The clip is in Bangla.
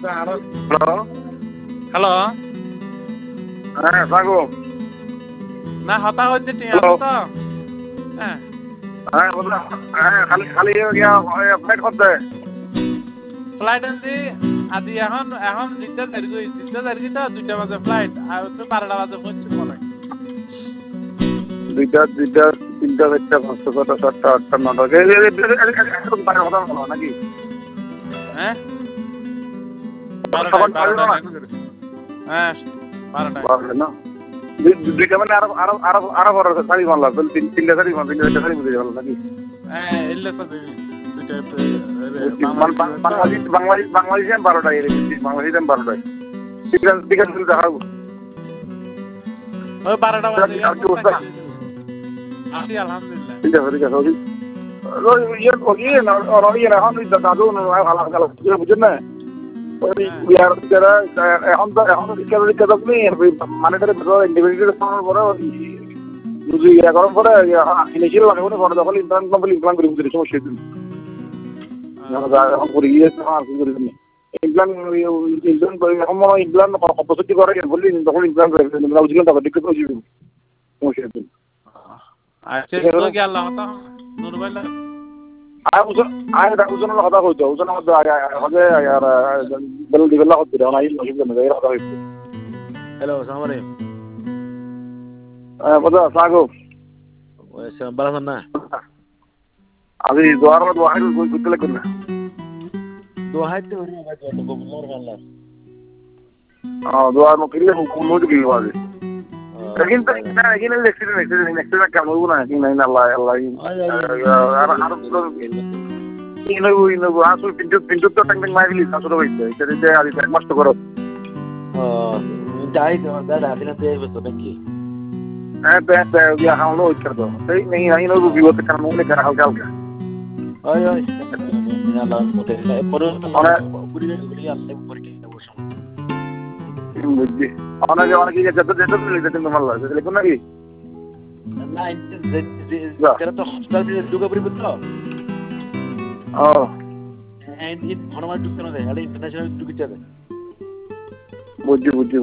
হ্যালো হ্যালো হ্যাঁ সাগো না হতা হচ্ছে ঠিক হ্যালো আছে তো হ্যাঁ হ্যাঁ বললাম হ্যাঁ খালি খালি গিয়া ফ্লাইট করতে ফ্লাইট আনছি আজি এখন এখন জিদ্দা তারিখ তো 2টা বাজে ফ্লাইট আর তো 12টা বাজে পৌঁছছি মনে হয় দুইটা তিনটা চারটা পাঁচটা ছটা সাতটা আটটা নটা কথা বলো নাকি হ্যাঁ সকাল 12টা হ্যাঁ 12টা বারোটা না দুইটা মানে আরো আরো আরো আরো বড় শাড়ি মানলা তিনটা শাড়ি মানলা তিনটা শাড়ি বুঝে গেল নাকি হ্যাঁ এলে তো দুইটা বাংলাদেশে 12টায় বাংলাদেশে 12টায় ঠিক আছে দেখাবো ওই 12টা বাজে আর কি অবস্থা আছি আলহামদুলিল্লাহ ঠিক আছে দাদু ভালো বুঝছেন না এখন তো শিক্ষা তুমি মানে ইন্ডিপেন্ডেন্ট পরে করার পরে ইনিশিয়াল লাগে পরে তখন ইমপ্লান্ট কমপ্লিট ইমপ্লান্ট করে বুঝতে সমস্যা এখন করে গিয়েছে আর কি করি ইমপ্লান্ট এখন মনে হয় ইমপ্লান্ট অপসিটি করে বললি তখন ইমপ্লান্ট করে বুঝলেন তখন দিকে সমস্যা আচ্ছা তো কি আল্লাহ হতা নুরবাইলা ওজনের কথা কইতো ওজনের মধ্যে আগে বেল দিবেলা করতে দেওয়া নাই অসুবিধা নেই কথা হইতো হ্যালো আসসালামু আলাইকুম কথা সাগো ভালো আছেন না আজি দোয়ার দোয়া করতে লাগবে না দোহাইতে হরি ভাই তো মোর ভালো দোয়ার মকিলে মুজ কি বাজে কিন্তু এখানে এক্সিডেন্ট কেমন হবো না কি নাই আল্লাহ আল্লাহ আসলে পিন্টু তো ট্যাঙ্কিং মাইলি আসলে হইছে এটা আজ এক মাস তো করো যাই দাদা দিনা তে বসো নাকি হ্যাঁ তো ইয়া হাওলো হইছে তো সেই নেই নাই নো রুবি হতে কারণ মনে করা হালকা হালকা ওই আল্লাহ মতে পরে পুরি গুলি আল্লাহ উপরে কি বসো বুঝছি অনেকে যত লিখতে তোমার লাগে লিখুন নাকি না যেটা তো হসপিটাল থেকে দুর্গাপুরি বুঝছো ও হ্যাঁ হনুমান ঢুকতে না দেয় ইন্টারন্যাশনাল ঢুকে যাবে বুঝছি